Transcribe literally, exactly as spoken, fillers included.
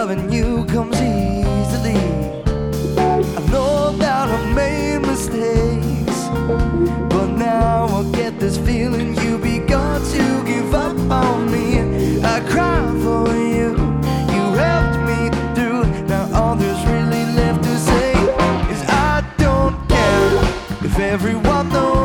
loving you comes easily. I know that I made mistakes, but now I get this feeling you begun to give up on me. I cry for you, you helped me through. Now all there's really left to say is I don't care if everyone knows